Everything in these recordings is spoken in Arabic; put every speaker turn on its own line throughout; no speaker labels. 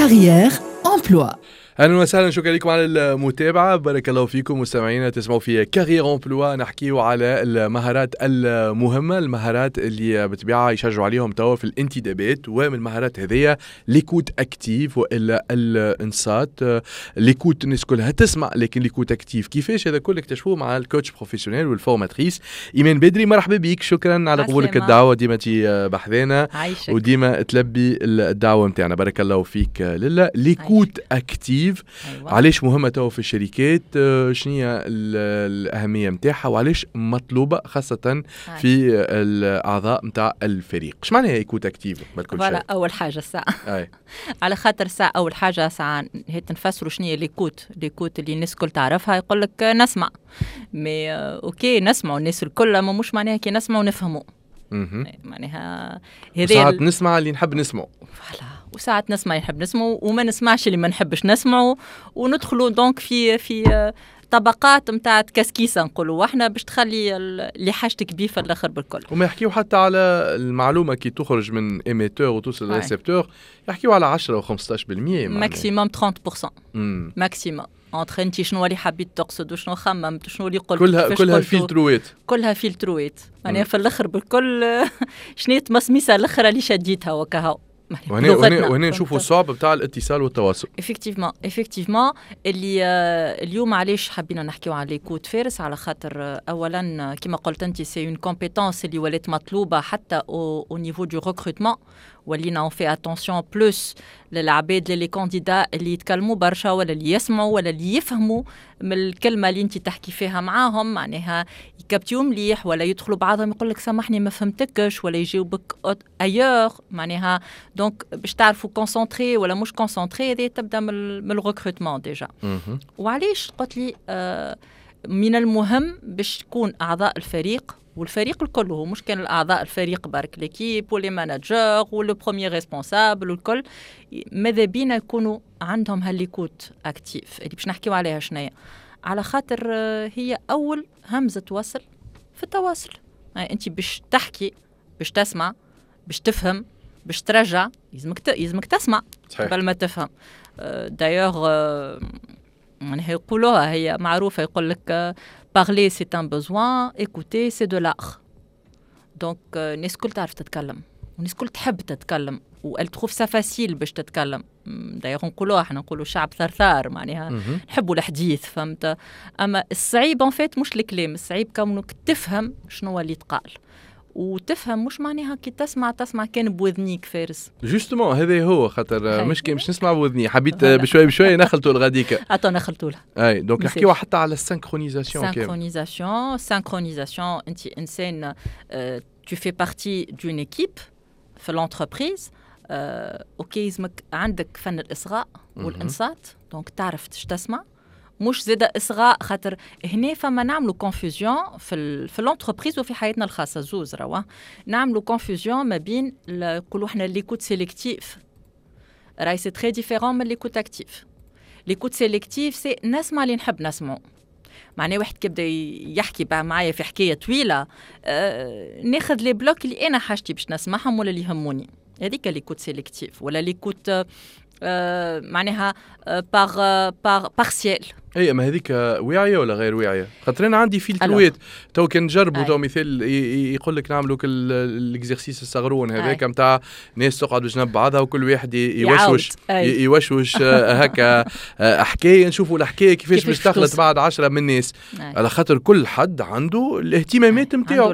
كارير امبلوا.
اهلا وسهلا، شكرا لكم على المتابعه. بارك الله فيكم مستمعينا، تسمعوا في كارير امبلوا. نحكيوا على المهارات المهمه، المهارات اللي بطبيعه يشجعوا عليهم توا في الانتدابات. ومن المهارات هذيا ليكوت اكتيف والا الانصات. ليكوت الناس كلها تسمع، لكن ليكوت اكتيف كيفاش؟ هذا كله اكتشفوه مع الكوتش بروفيسيونيل والفورماتريس ايمان بدري. مرحبا بك، شكرا على قبولك الدعوه. ديما تي بحذانا وديما تلبي الدعوه نتاعنا. بارك الله فيك لله. ليكوت اكتيف أيوة. علاش مهمة توا في الشركات؟ شنية الأهمية متاعها وعلاش مطلوبة خاصة في الأعضاء متاع الفريق؟ اش معناها يكون اكتيف؟
فوالا أول حاجة الساعة على خاطر الساعة أول حاجة ساعة هي تنفسروا شنية ليكوت اللي الناس الكل تعرفها. يقول لك نسمع، مي أوكي نسمع الناس الكل، ما مش معناها كي نسمع ونفهموا. معناها
ساعات نسمع اللي نحب نسمعه،
وساعات نسمع يحب نسمعه وما نسمعش اللي ما نحبش نسمعه، وندخلوا دونك في طبقات متاع كاسكيسه نقولوا واحنا باش تخلي اللي حاجتك بيه في الاخر بالكل.
وما يحكيوا حتى على المعلومه كي تخرج من ايميتور وتوصل للريسبتور، يحكيوا على 10 و 15%
ماكسيموم 30% ماكسيموم. انتر انت شنو اللي حبيت تقصد وشنو خممت وشنو اللي قلت،
كلها فيلتروات،
كلها فيلتروات. يعني في الاخر بالكل شنو تمسميسه الاخر اللي شديتها وكهو.
وهنا نشوفوا الصعب بتاع الاتصال والتواصل.
effectivement اللي اليوم علاش حبينا نحكيو على ليكوت فارس؟ على خاطر اولا كما قلت انت سي اون كومبيتونس اللي ولات مطلوبه حتى او نيفو دو ريكروتمون. ولينا اون في اتونسيون بلوس للعباد للي كانديدا اللي يتكلموا برشا ولا اللي يسمعوا ولا اللي يفهموا من الكلمه اللي انت تحكي فيها معاهم، معناها يكابتيو مليح ولا يدخلوا بعضهم يقول لك سامحني ما فهمتكش ولا يجاوبك ايور. معناها دونك باش تعرفوا كونسونطري ولا مش كونسونطري، هذه تبدا من الريكروتمون ديجا. وعلاش قلت لي من المهم باش تكون اعضاء الفريق والفريق الكل، هو مش كان الاعضاء الفريق برك ليكيب ولي ماناجور ولو بروميير ريسبونسابل والكل، ماذا بينا يكونوا عندهم هالليكوت اكتيف اللي باش نحكيو عليها شنيا. على خاطر هي اول همزه وصل في التواصل. يعني انت باش تحكي، باش تسمع، باش تفهم، باش ترجع، يلزمك تسمع قبل ما تفهم. دايوغ يعني يقولوها، هي معروفه، يقول لك parler c'est un besoin, écouter c'est de l'art. donc الناس كل تعرف تتكلم والناس كل تحب تتكلم وelle trouve ça facile باش تتكلم. دايوغ نقولوها احنا نقولوا شعب ثرثار، معناها نحبوا الحديث، فهمت؟ اما الصعيب ان فيت مش الكلام، الصعيب كونك تفهم شنو اللي يتقال. وتفهم مش معناها كي تسمع كان بوذنيك فارس.
جوستومون هذا هو خاطر مش نسمع بوذني، حبيت بشوي نخلطوا الغاديكا.
نخلطوا لها.
اي دونك نحكيو حتى على السينكرونيزاسيون.
سينكرونيزاسيون انت انسان tu fais partie d'une équipe في l'entreprise. اوكي يزمك عندك فن الاصغاء والانصات، دونك تعرف تسمع مش زادة إصغاء. خاطر هنا فما نعملوا كونفوزيون في الانتربريز وفي حياتنا الخاصة زوز روا نعملوا كونفوزيون ما بين نقولوا احنا ليكوت سيليكتيف. راي سي تري ديفيرون من ليكوت اكتيف. ليكوت سيليكتيف سي نسمع اللي نحب نسمعه. معناه واحد كيبدا يحكي بقى معايا في حكاية طويلة، ناخذ لي بلوك اللي أنا حاجتي باش نسمعهم ولا اللي يهموني. هذيك ليكوت سيليكتيف. ولا ليكوت معناها بارسيال.
اي ما هذيك واعيه ولا غير واعيه؟ خاطر انا عندي فيلتروات تو كان نجربوا تو مثال يقول لك نعملوا الاكزرسيس الصغرون هذاك نتاع ناس تقعد بجنب بعضها وكل واحد يوشوش هكا حكايه، نشوفوا الحكايه كيفاش باش تخلط بعد 10 من الناس، على خاطر كل حد عنده الاهتمامات نتاعو.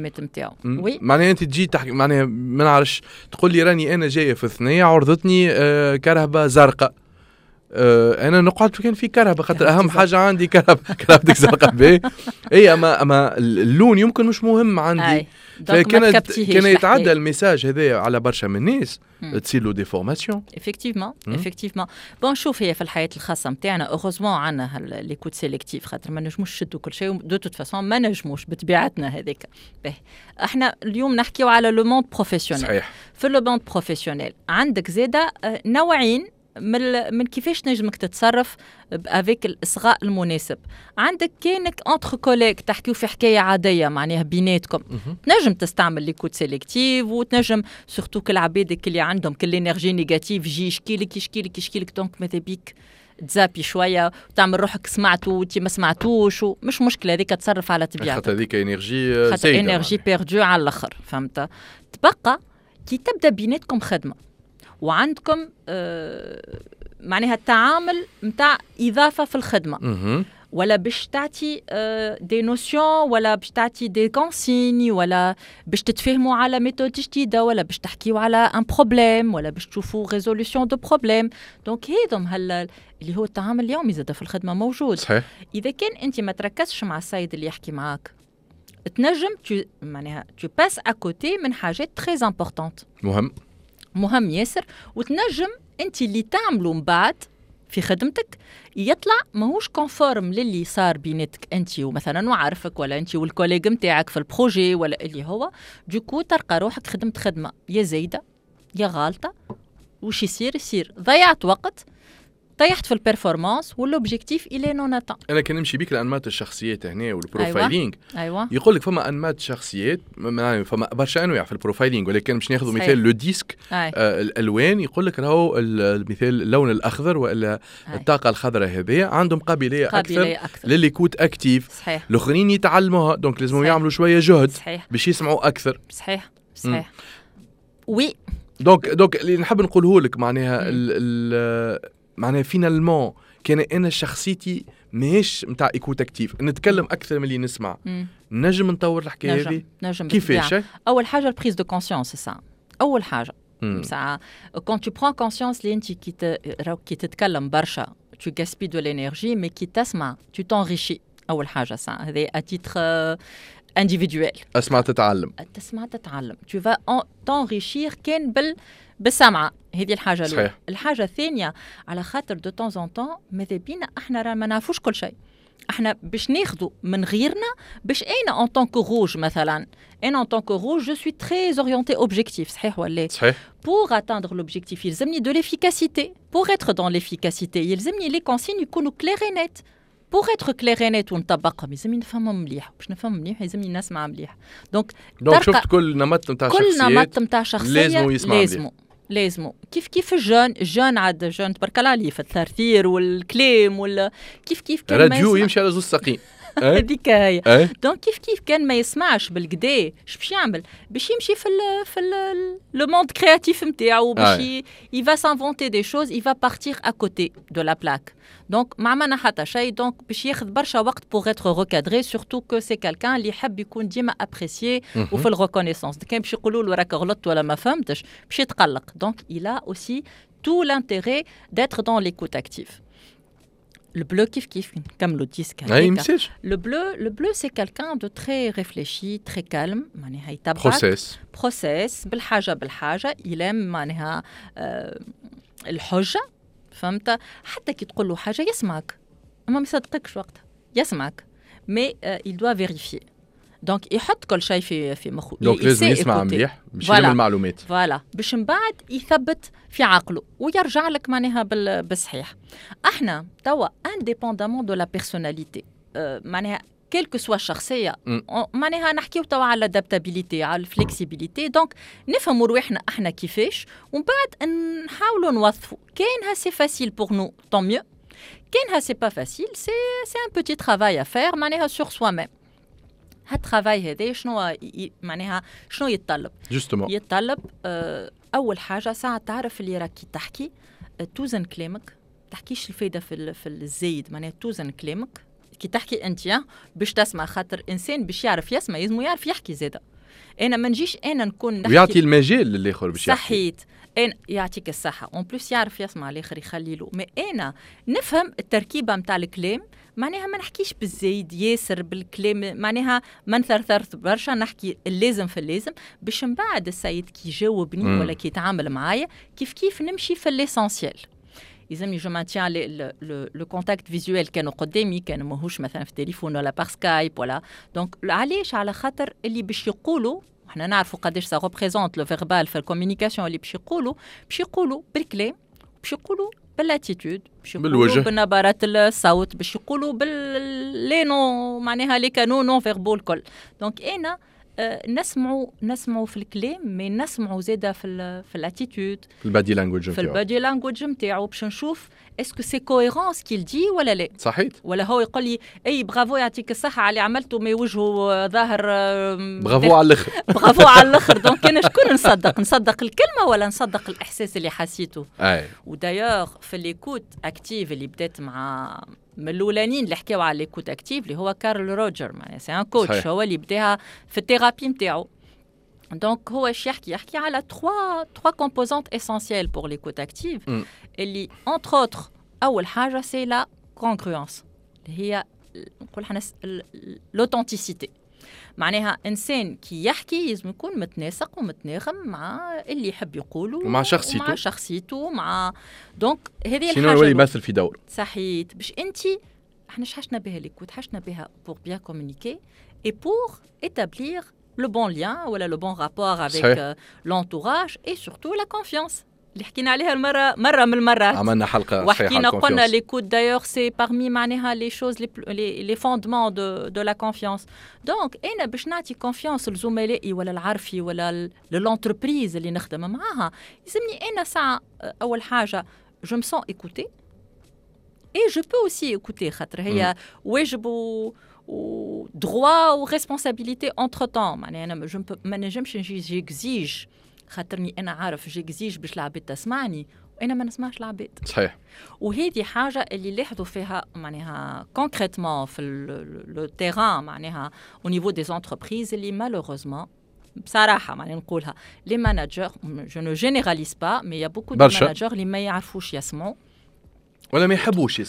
وي
معناها انت تجي تحكي، معناها ما نعرفش تقول لي راني انا جايه في الثنيه عرضتني كرهبه زرقاء، انا نقعد كان في كرهبه خاطر اهم حاجه عندي كرهبتك زرقاء باهي. اي اما اللون يمكن مش مهم عندي. كان يتعدى الميساج هذا على برشا من الناس تصير له ديفورماسيون.
effectivement بون شوف، هي في الحياه الخاصه نتاعنا اوغوزمون عندنا ليكوت سيليكتيف، خاطر ما نجموش نشدوا كل شيء دو توت فاسون، ما نجموش بطبيعتنا هذيك. احنا اليوم نحكيو على لو موند بروفيسيونيل.
صحيح.
في لو موند بروفيسيونيل عندك زاده نوعين من كيفاش نجمك تتصرف افيك الاصغاء المناسب. عندك كانك انتر كوليغ تحكيو في حكايه عاديه معناها بيناتكم، تنجم تستعمل ليكوت سيليكتيف، وتنجم سورتو كل عبادك اللي عندهم كل انرجي نيجاتيف يجي يشكي لك دونك ماذا بيك تزابي شويه وتعمل روحك سمعتو وانت ما سمعتوش، ومش مشكله هذيك تصرف على طبيعتك،
خاطر هذيك انرجي
خاطر انرجي بيردو على الاخر. فهمت؟ تبقى كي تبدا بيناتكم خدمه وعندكم معناها التعامل متاع اضافه في الخدمه، ولا باش تعطي دي نوسيون، ولا باش تعطي دي كونسيني، ولا باش تتفاهموا على ميثود جديده، ولا باش تحكيوا على ان بروبليم، ولا باش تشوفوا ريزوليوشن دو بروبليم. دونك هذم اللي هو التعامل اليومي زاد في الخدمه موجود.
صحيح.
اذا كان انت ما تركزش مع السيد اللي يحكي معاك، تنجم معناها تو باس اكوتي من حاجات تري امبورطونت، مهم ياسر، وتنجم انت اللي تعملوا من بعد في خدمتك يطلع ماهوش كونفورم للي صار بيناتك انت ومثلا وعارفك، ولا انت والكوليغ نتاعك في البروجي، ولا اللي هو دوكو تلقى روحك خدمت خدمه يا زايده يا غالطه، وش يصير ضيعت وقت، طيحت في البرفورمانس، والوبجيكتيف الى نون اتان.
انا كان نمشي بيك لانماط الشخصيات هنا والبروفايلينغ.
أيوة.
يقول لك فما انماط شخصيات، فما برشا انواع في البروفايلينغ، ولكن باش ناخذ مثال لو ديسك. الالوان يقول لك راهو المثال اللون الاخضر ولا الطاقه الخضراء هذه عندهم قابليه اكثر لليكوت اكتيف. الاخرين يتعلموها، دونك لازم يعملوا شويه جهد باش يسمعوا اكثر.
صحيح. وي
دونك اللي نحب نقوله لك معناها معناها فينالمون كان انا شخصيتي ماهيش نتاع ايكوت اكتيف، نتكلم اكثر من اللي نسمع. نجم نطور الحكايه هذه كيفاش؟
اول حاجه البريز دو كونسيونس، سا اول حاجه. سا كون تو برون كونسيونس لي انت كي تتكلم برشا tu gaspilles de l'énergie, mais qui تسمع tu t'enrichis. اول حاجه سا هذه اتيتر individuel.
اسمع تتعلم
tu vas t'enrichir كان بالسمعة. هذه الحاجة الأولى. الحاجة الثانية على خاطر دو طونز ان طون ماذا بينا احنا ما نعرفوش كل شيء، احنا باش ناخذوا من غيرنا. باش انا ان طونك روج مثلا، انا ان طونك روج جو سوي تري اورينتي اوبجيكتيف، صحيح ولا؟
صحيح.
pour atteindre l'objectif يلزمني de l'efficacité. pour être dans l'efficacité يلزمني لي كونسين يكونوا كلير اي نت. pour être clair et net ونطبقهم يلزمني نفهمهم مليح، باش نفهم مليح يلزمني نسمع مليح. دونك
شفت كل نمط نتاع شخصية
لازمو كيف الجون عاد الجون تبارك الله عليه في الثرثير والكلام كيف كان
راديو يمشي على زوج ساقين.
هذيك هي. دونك كيف كان ما يسمعش بالكدا باش يعمل؟ باش يمشي في لو موند كرياتيف نتاعو، باش il va s'inventer des choses, il va partir à côté de la plaque. دونك ما عملنا حتى شيء. دونك باش ياخذ برشا وقت pour être recadré, surtout que c'est quelqu'un اللي يحب يكون ديما apprécié وفي الريكونيسونس. كان باش يقولوا له راك غلطت ولا ما فهمتش باش يتقلق. دونك il a aussi tout l'intérêt d'être dans l'écoute active. Le bleu كيف نكملوا الديسك هذاك. Le bleu c'est quelqu'un de très réfléchi, très calme. معناها يتبع process بالحاجة يلام معناها الحجة. فهمت؟ حتى كي تقول له حاجة يسمعك، أما ما يصدقكش وقتها، يسمعك mais il doit vérifier. دونك يحط كل شيء في مخه.
دونك لازم يسمع مليح باش يلم المعلومات.
فوالا باش من بعد يثبت في عقله ويرجع لك معناها بالصحيح. احنا توا indépendamment de la personnalité معناها كل كو سوا الشخصيه معناها نحكيو توا على الادابتابيليتي، على الفلكسيبيليتي. دونك نفهموا رواحنا احنا كيفاش، ومن بعد نحاولوا نوظفوا. كاينها سي فاسيل بور نو طون ميو، كاينها سي با فاسيل سي ان بوتي ترافاي ا فير معناها سور سوا ميم. هالترافاي هذا شنو معناها شنو يتطلب؟ يتطلب اول حاجه ساعه تعرف اللي راكي تحكي، توزن كلامك، تحكيش الفايده في الزايد. معناها توزن كلامك كي تحكي انت باش تسمع، خاطر انسان باش يعرف يسمع لازم يعرف يحكي زاده. انا ما نجيش انا نكون نحكي
ويعطي المجال للاخر باش يحكي.
صحيت. انا يعطيك الصحه اون بليس يعرف يسمع الاخر يخلي له. مي انا نفهم التركيبه نتاع الكلام، معناها ما نحكيش بالزايد ياسر بالكلام، معناها ما نثرثرت برشا، نحكي اللازم في اللازم باش من بعد السيد كي يجاوبني ولا كي يتعامل معايا كيف نمشي في الاسانسيال. يلزمني جو مانتيان لو كونتاكت فيزوال كانوا قدامي، كانوا ماهوش مثلا في تليفون ولا بار سكايب ولا. دونك علاش؟ على خاطر اللي باش يقولوا احنا نعرفوا قداش سا ريبريزونت لو فيربال في الكوميونيكاسيون. اللي باش يقولوا بالكلام، باش يقولوا بالاتيتود، باش
بالوجه.
يقولوا بنبرات الصوت، باش يقولوا لي نو معناها لي كانون نون فيربول الكل. دونك انا نسمعوا في الكلام، مي نسمعوا زاده في الاتيتود،
في البادي لانجويج
في البادي لانجويج نتاعو، باش نشوف اسكو سي كوهيرونس كيل دي ولا لا.
صحيح.
ولا هو يقول لي اي برافو يعطيك الصحه على اللي عملته، مي وجهه ظاهر
برافو على الاخر.
برافو على الاخر. دونك انا شكون نصدق الكلمه ولا نصدق الاحساس اللي حسيته؟ ودايوغ في ليكوت اكتيف اللي بدات مع من الاولانيين اللي حكاو على ليكوت اكتيف اللي هو كارل روجر، معناها سي ان كوتش، هو اللي بداها في الثيرابي نتاعو. دونك هو اش يحكي على 3 كومبوزونت اسونسييل بور ليكوت اكتيف اللي انتر اوتر اول حاجه سي لا كونغروانس، اللي هي نقول حنا لوثنتيسيتي. معناها انسان كي يحكي لازم يكون متناسق ومتناغم مع اللي يحب يقوله
ومع
شخصيته مع دونك هذه الحاجه
شنو يولي يمثل في دور.
صحيت. باش انت احنا حشنا بها ليكوت، حشنا بها بور بيان كومونيكي اي بور établir le bon lien ou le bon rapport avec l'entourage et surtout la confiance اللي حكينا عليها مرة من المرات.
عملنا حلقة
وحكينا قلنا l'écoute d'ailleurs c'est parmi معناها les choses les fondements de la confiance. donc أنا باش نعطي confiance لزملائي ولا العرفي ولا l'entreprise اللي نخدم معاها، يلزمني أنا ساعة أول حاجة je me sens écoutée et je peux aussi écouter خاطر هي واجب و droit و responsabilité entre temps. معناها أنا ما نجمش نجي جيكزيج خاطرني أنا عارف جيكزيج باش العباد تسمعني وأنا ما نسمعش العباد.
صحيح.
وهذه حاجة اللي لاحظوا فيها معناها concrètement في le terrain معناها au niveau des entreprises اللي malheureusement بصراحة معناها نقولها les managers je ne généralise pas mais il y a beaucoup de managers اللي ما يعرفوش يسمعوا
ولا ما يحبوش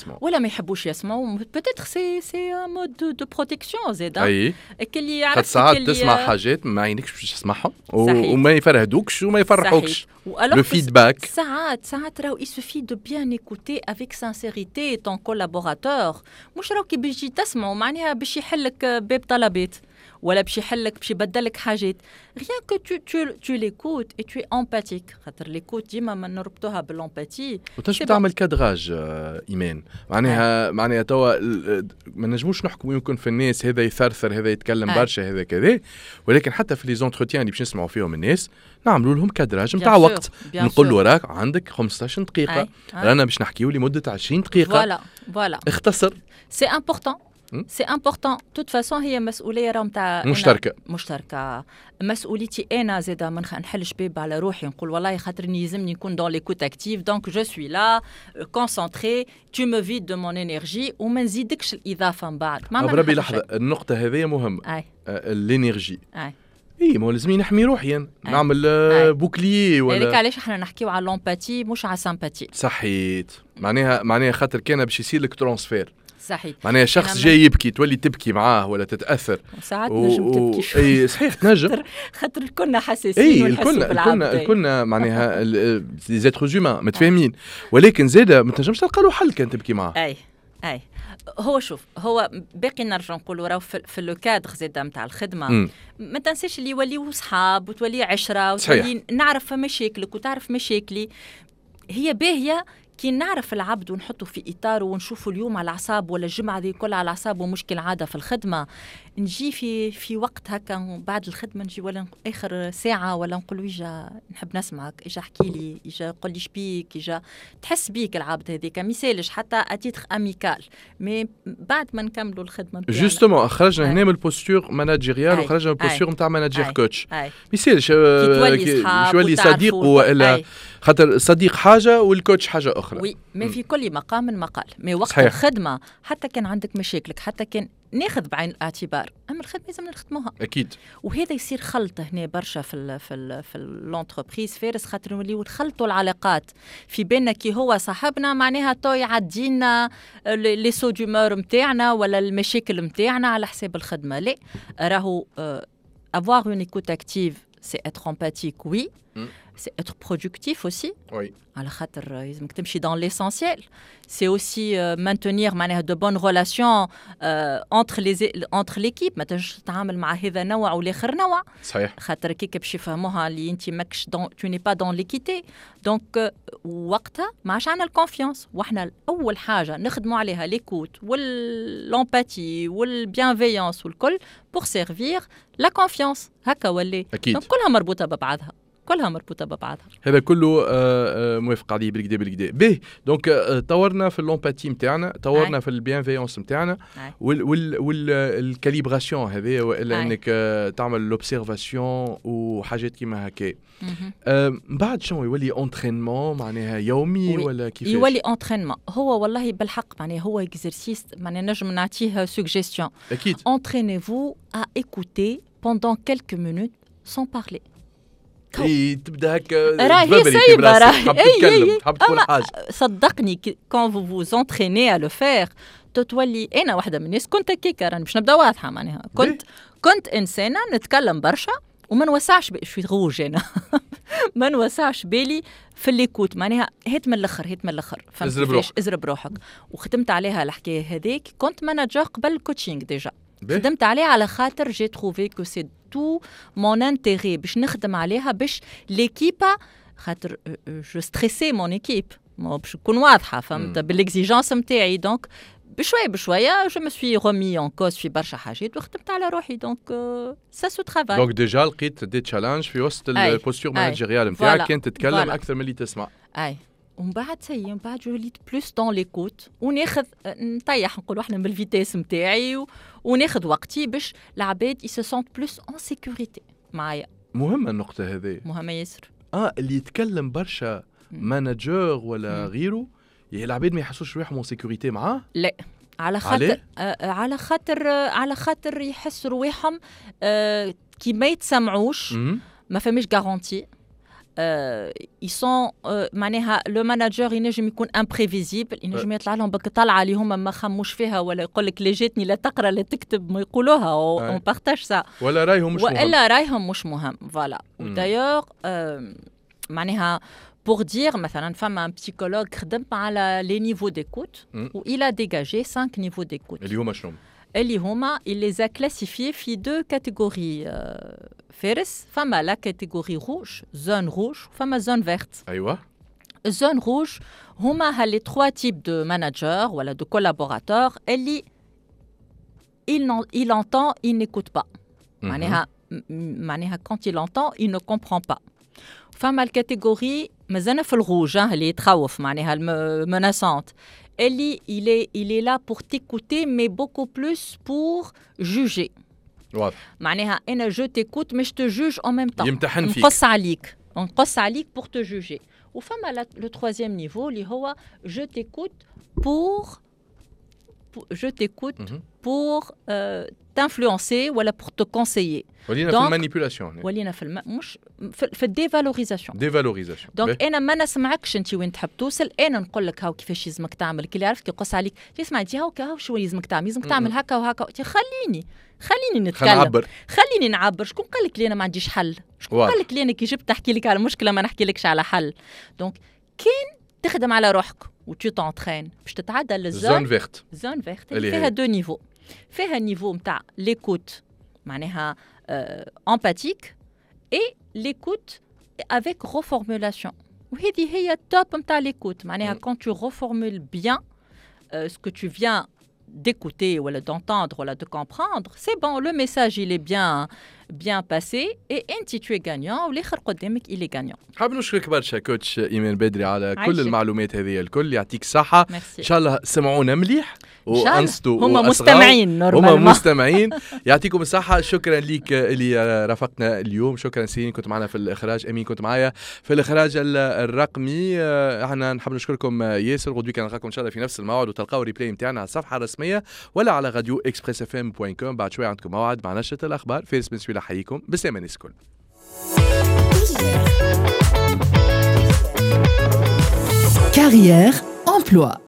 يسمعوا peut-être c'est un mode de protection زادا.
اي
اللي يعرف
ساعات تسمع حاجات ما عينكش باش تسمعهم وما يفرهدوكش وما يفرحوكش. le feedback
ساعات راهو il suffit de bien écouter avec sincérité ton collaborateur. مش راهو كي بيجي تسمعوا معناها باش يحلك باب طلبات ولا باش يحلك باش يبدلك حاجات. rien que tu l'écoutes et tu es empathique خاطر l'écoute ديما ما نربطوها بالامباتي.
وتنجم تعمل كادراج ايمان معناها توا ما نجموش نحكموا يمكن في الناس هذا يثرثر هذا يتكلم برشا هذا كذا، ولكن حتى في لي زونتروتيان اللي باش نسمعوا فيهم الناس نعملوا لهم كادراج نتاع وقت. نقول له راك عندك 15 دقيقه رانا باش نحكيو لمده 20 دقيقه
فوالا
اختصر.
سي امبورطون سي امبورطون. توت فاسون هي مسؤوليه راهم تاع مشتركه. مسؤوليتي انا زاده ما نحلش باب على روحي نقول والله خاطرني يلزمني نكون دون ليكوت اكتيف دونك جو سوي لا كونسونطري تو مو فيد دو مون انرجي وما نزيدكش الاضافه من بعد.
ما بربي لحظه النقطه هذه مهمه. الانرجي اي ما لازم نحمي روحي نعمل بوكليي ولا
هذاك علاش احنا نحكيو على لومباتي مش على سامباتي.
صحيت. معناها خاطر كان باش يصير لك ترانسفير.
صحيح.
معناها شخص جاي يبكي تولي تبكي معاه ولا تتاثر
ساعات نجم تبكي شوي.
اي صحيح تنجم
خاطر كنا حساسين
الكلنا معناها لي زيتر هيومان متفاهمين، ولكن زاده ما تنجمش تلقى له حل كان تبكي معاه.
اي هو شوف هو باقي نرجع نقولوا راهو في لو كادر زاده نتاع الخدمه ما تنساش اللي يوليو صحاب وتولي عشره وتولي نعرف مشاكلك وتعرف مشاكلي. هي باهيه كي نعرف العبد ونحطه في إطاره ونشوفه اليوم على الأعصاب ولا الجمعة دي كلها على الأعصاب ومشكل عادة في الخدمة، نجي في وقت هكا بعد الخدمة نجي ولا آخر ساعة ولا نقول إجا نحب نسمعك، إجا احكي لي، إجا قل لي شبيك، إجا تحس بيك العبد هذيك ميسالش حتى أتيتر أميكال. مي بعد ما نكملوا الخدمة
جوستومون خرجنا هنا من البوستور ماناجيريال وخرجنا من البوستور نتاع ماناجير كوتش. ميسالش شوالي صديق ولا خاطر الصديق حاجة والكوتش حاجة أخرى.
وي ما في كل مقام مقال. مي وقت صحيح. الخدمة حتى كان عندك مشاكلك حتى كان ناخذ بعين الاعتبار، اما الخدمه لازم نخدموها
اكيد.
وهذا يصير خلط هنا برشا في لونتربريز فارس خاطر نوليو نخلطوا العلاقات في بيننا كي هو صاحبنا معناها تو يعدينا لي سو دومور نتاعنا ولا المشاكل نتاعنا على حساب الخدمه. لا راهو avoir une écoute active c'est être empathique oui c'est être productif aussi.
Oui.
على خاطر لازمك تمشي dans l'essentiel. C'est aussi maintenir معناها de bonnes relations entre l'équipe. ما تنجمش تتعامل مع هذا نوع والآخر نوع.
صحيح.
خاطر كيك باش يفهموها اللي انت ماكش tu n'es pas dans l'équité. Donc وقتها ما عادش عندنا الكونفيونس. واحنا اول حاجه نخدموا عليها ليكوت والامباتي والبيانفيونس والكل pour servir la confiance. هكا ولا
اكيد.
كلها مربوطه ببعضها. كلها مربوطه ببعضها.
هذا كله موافق عليه بالكدا باهي. دونك طورنا في اللومباتي نتاعنا، طورنا في البيانفيونس نتاعنا والكاليبراسيون هذه، والا انك تعمل لوبسيرفاسيون وحاجات كيما هكا. بعد شنو يولي انترينمون معناها يومي ولا كيفاش؟ يولي
انترينمون هو والله بالحق معناها هو اكزرسيس معناها نجم نعطيه سوجيستيون.
اكيد.
entraînez-vous à écouter pendant quelques minutes sans parler.
تبدا هكا
راهي صعيبه
راهي حاب تقول حاجه.
صدقني quand vous vous entraînez à le faire تتولي. انا واحده من الناس كنت هكاكا راني باش نبدا واضحه معناها كنت انسانه نتكلم برشا وما نوسعش شوي غوج انا ما نوسعش بالي في الليكوت معناها هيت من الاخر فهمت ازرب روحك. وختمت عليها الحكايه هذيك. كنت مانجر قبل الكوتشينغ ديجا خدمت عليها على خاطر جي تروفي كو سي تو مون انتيغي باش نخدم عليها باش ليكيبا خاطر جو ستريسي مون ايكيب باش نكون واضحه فهمت بالاكزيجونس نتاعي. دونك بشويه جو مي سوي رومي اون كوز في برشا حاجات وخدمت على روحي. دونك سا سو ترافاي.
دونك ديجا لقيت دي تشالنج في وسط البوستور مانجيريال نتاعك كانت تتكلم اكثر من اللي تسمع. ومن بعد جو وليت بلوس دون ليكوت وناخذ نطيح نقولوا احنا بالفيتاس نتاعي وناخذ وقتي باش العباد يسو سونت بلوس اون سيكوريتي معايا. مهمه النقطه هذه.
مهمه ياسر. اللي
يتكلم برشا مانجر ولا غيره العباد ما يحسوش روحهم اون سيكوريتي معاه.
لا على خاطر يحسوا رواحهم كي ما يتسمعوش ما فماش غارونتي. ils sont معناها لو ماناجر ينجم يكون امبريفيزيبل، ينجم يطلع لهم بك طلعه اللي هما ما خموش فيها ولا يقول لك لا جاتني لا تقرا لا تكتب ما يقولوها اون بارتاج سا
ولا
رايهم مش مهم فوالا. دايوغ معناها pour dire مثلا فما ان بسيكولوج خدم على لي نيفو ديكوت و il a dégagé 5 نيفو ديكوت اللي هما il les a classifiés في 2 catégories فارس. فما لا كاتيجوري روج زون روج وفما زون فيرت.
ايوه
زون روج هما هالي 3 تيب دو ماناجر ولا دو كولابوراتور اللي il entend il n'écoute pas. معناها quand il entend il ne comprend pas. فما الكاتيجوري مازال في الروج اللي يتخوف معناها المناسونت اللي il est là pour t'écouter mais beaucoup plus pour juger.
واضح.
معناها انا جو تيكوت مش تو جوج ان ميم طون.
يمتحن فيك.
نقص عليك pour te juger. وفما لو troisième نيفو اللي هو جو تيكوت pour t'influencer ولا pour te conseiller.
ولينا في المانيبيولاسيون.
ولينا في مش في الديفالوريزاسيون. دونك انا ما نسمعكش انت وين تحب توصل، انا نقول لك هاو كيفاش يلزمك تعمل. كي يعرف كي يقص عليك تسمع انت هاو شو يلزمك تعمل هكا وهكا. خليني نتكلم، خليني نعبر. شكون قال لك لي انا ما عنديش حل؟ شكون قال لك لي انا كي جبت تحكي لك على مشكله ما نحكي لكش على حل؟ دونك كين تخدم على روحك وتو تونترين باش تتعدى للزون
فيرت.
زون فيرت اللي فيها 2 نيفو. فيها نيفو نتاع ليكوت معناها empathique et l'écoute avec reformulation. وهذه هي التوب نتاع l'écoute. معناها quand tu reformules bien ce que tu viens d'écouter ou d'entendre ou de comprendre, c'est bon, le message il est bien passé et انت tu es gagnant والاخر قدامك il est gagnant.
حاب نشكرك برشا كوتش ايمان بدري على كل المعلومات هذه الكل. يعطيك الصحة. ان شاء الله سمعونا مليح وانصتوا
هم مستمعين
هم مستمعين. يعطيكم الصحة. شكرا ليك اللي رافقنا اليوم. شكرا سيرين كنت معنا في الإخراج. أمين كنت معايا في الإخراج الرقمي. احنا نحب نشكركم ياسر. غدوي كان نلقاكم إن شاء الله في نفس الموعد وتلقاو الريبلاي نتاعنا على الصفحة الرسمية ولا على راديو expressfm.com. بعد شوية عندكم موعد مع نشرة الأخبار. فارس بن سويلة حييكم بالسلامة الناس الكل.
Carrière, emploi.